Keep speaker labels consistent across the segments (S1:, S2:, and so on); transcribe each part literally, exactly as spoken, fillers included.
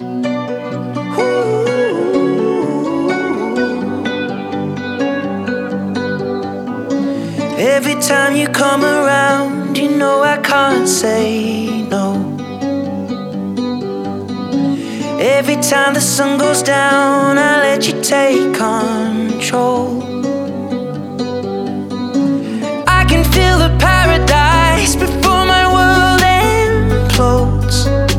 S1: Every time you come around, you know I can't say no. Every time the sun goes down, I let you take control. I can feel the paradise before my world implodes.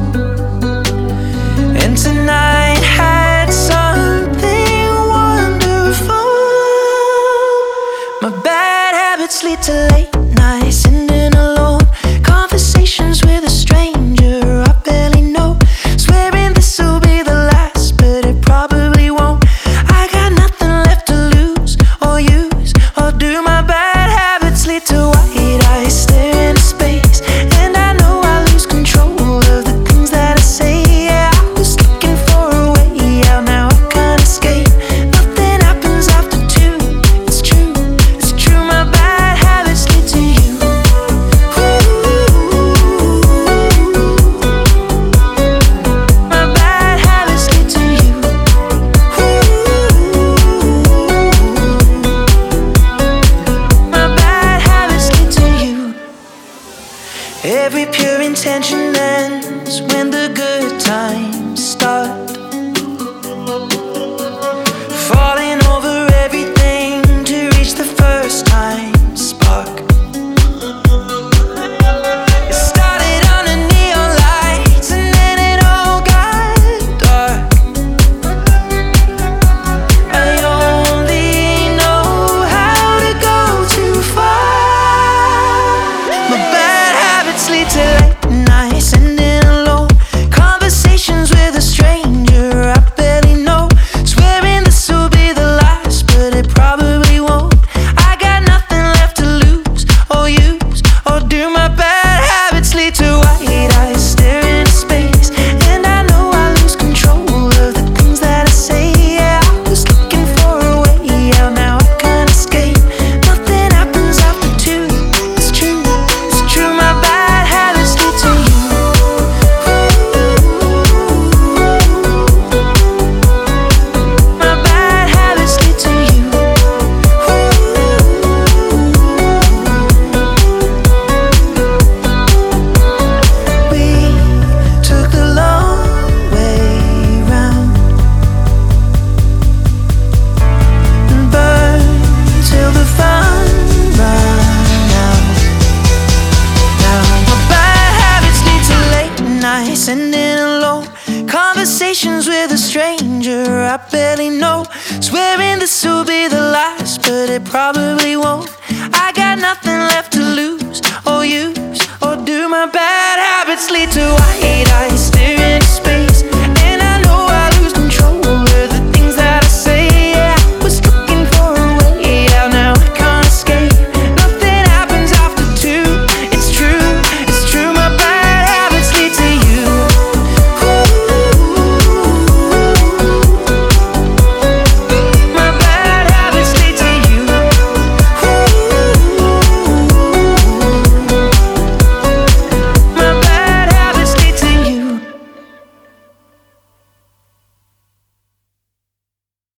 S1: And tonight had something wonderful. My bad habits lead to late nights, sitting alone, conversations with a stranger I barely know, swearing this will be the last, but it probably won't. I got nothing left to lose or use or do. My bad habits lead to white eyes stare into space, and I know I lose control of the things that I say. Yeah, I was looking for a way out, now I can't escape. Nothing happens after two, it's true, it's true. My bad habits lead to you. My bad habits lead to you. My bad habits lead to you. Every pure intention ends when the good times start. Falling over everything to reach the first time spark. It started under neon lights and then it all got dark. I only know how to go too far. My bad habits lead to late nights, sitting alone, conversations with a stranger I barely know, swearing this will be the last, but it probably won't. I got nothing left to lose or use or do. My bad habits lead to white eyes stare into space, and I know I lose control of the things that I say. Yeah, I was looking for a way out, now I can't escape. Nothing happens after two, it's true, it's true. My bad habits lead to you. My bad habits lead to you. We took the long way round and burned till the fun ran out. Now my bad habits lead to late nights, sitting alone, conversations with a stranger I barely know, swearing this will be the last, but it probably won't. I got nothing left to lose or use or do. My bad habits lead to white eyes